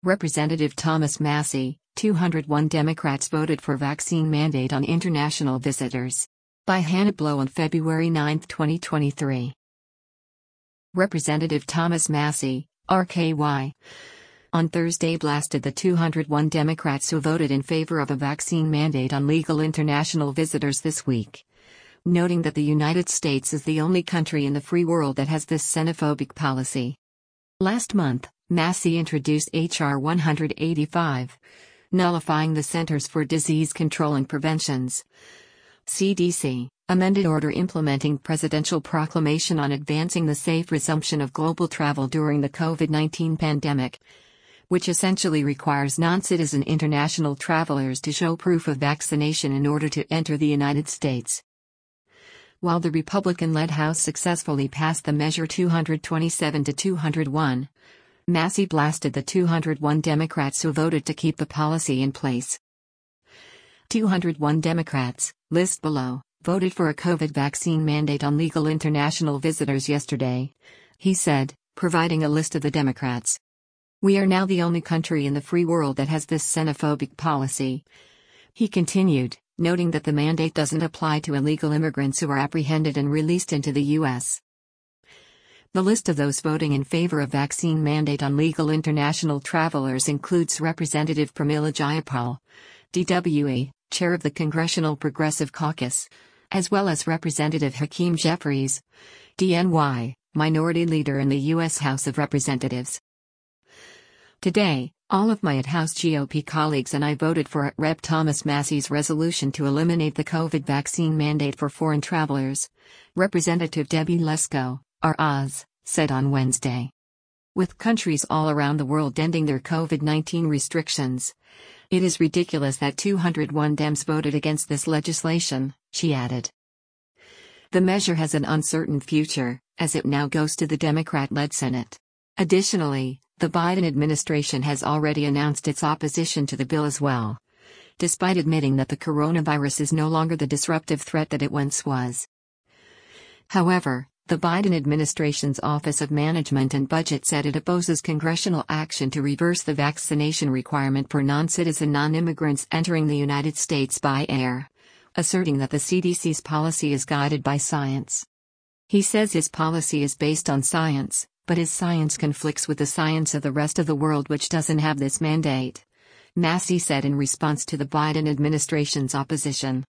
Representative Thomas Massie, 201 Democrats voted for vaccine mandate on international visitors. By Hannah Blow on February 9, 2023. Representative Thomas Massie, RKY, on Thursday blasted the 201 Democrats who voted in favor of a vaccine mandate on legal international visitors this week, noting that the United States is the only country in the free world that has this xenophobic policy. Last month, Massie introduced H.R. 185, nullifying the Centers for Disease Control and Prevention's CDC amended order implementing presidential proclamation on advancing the safe resumption of global travel during the COVID-19 pandemic, which essentially requires non-citizen international travelers to show proof of vaccination in order to enter the United States. While the Republican-led House successfully passed the measure 227 to 201, Massie blasted the 201 Democrats who voted to keep the policy in place. 201 Democrats, list below, voted for a COVID vaccine mandate on legal international visitors yesterday, he said, providing a list of the Democrats. We are now the only country in the free world that has this xenophobic policy. He continued, noting that the mandate doesn't apply to illegal immigrants who are apprehended and released into the U.S. The list of those voting in favor of vaccine mandate on legal international travelers includes Representative Pramila Jayapal, DWE, chair of the Congressional Progressive Caucus, as well as Representative Hakeem Jeffries, DNY, minority leader in the U.S. House of Representatives. Today, all of my House GOP colleagues and I voted for Rep. Thomas Massie's resolution to eliminate the COVID vaccine mandate for foreign travelers, Representative Debbie Lesko, RAS, said on Wednesday. With countries all around the world ending their COVID-19 restrictions, it is ridiculous that 201 Dems voted against this legislation, she added. The measure has an uncertain future, as it now goes to the Democrat-led Senate. Additionally, the Biden administration has already announced its opposition to the bill as well, despite admitting that the coronavirus is no longer the disruptive threat that it once was. However, the Biden administration's Office of Management and Budget said it opposes congressional action to reverse the vaccination requirement for non-citizen non-immigrants entering the United States by air, asserting that the CDC's policy is guided by science. He says his policy is based on science, but his science conflicts with the science of the rest of the world which doesn't have this mandate, Massie said in response to the Biden administration's opposition.